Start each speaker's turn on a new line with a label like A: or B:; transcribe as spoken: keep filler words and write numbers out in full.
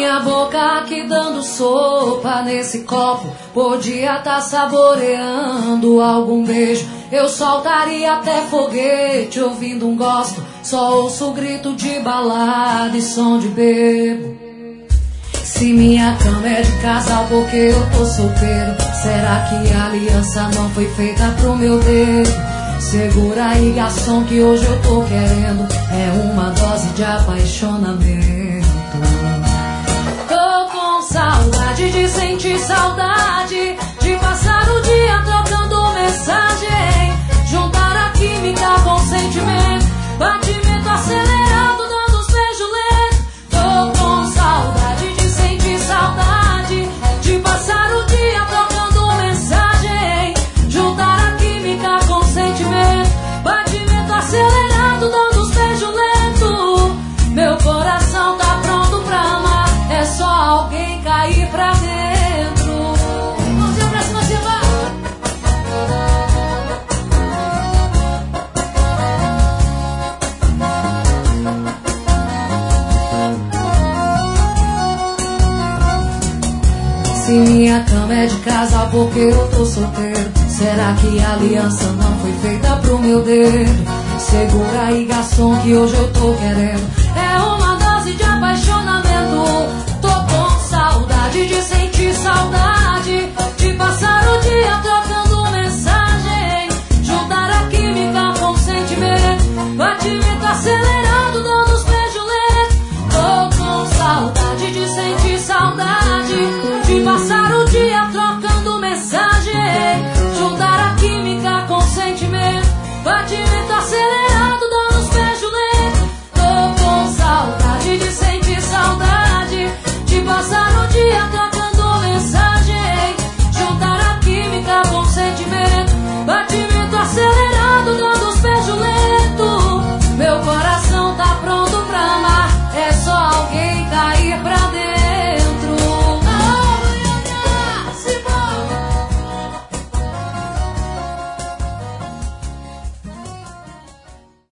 A: Minha boca aqui dando sopa nesse copo, podia tá saboreando algum beijo. Eu soltaria até foguete ouvindo um gospel, só ouço grito de balada e som de bebo. Se minha cama é de casal porque eu tô solteiro, será que a aliança não foi feita pro meu dedo? Segura aí, garçom, que hoje eu tô querendo é uma dose de apaixonamento. Tô com saudade de sentir saudade, de passar o dia trocando mensagem, juntar a química com sentimento, batimento acelerado dando os beijos lentos. Tô com saudade de sentir saudade, de passar o dia trocando mensagem, juntar a química com sentimento, batimento acelerado dando os beijos lentos. Meu coração tá pronto pra amar, é só alguém cair pra dentro. Mãozinha pra cima, cima. Se minha cama é de casal porque eu tô solteiro, será que a aliança não foi feita pro meu dedo? Segura aí, garçom, que hoje eu tô querendo é uma dose de apaixonamento. Tô com saudade de sentir saudade, de passar o dia trocando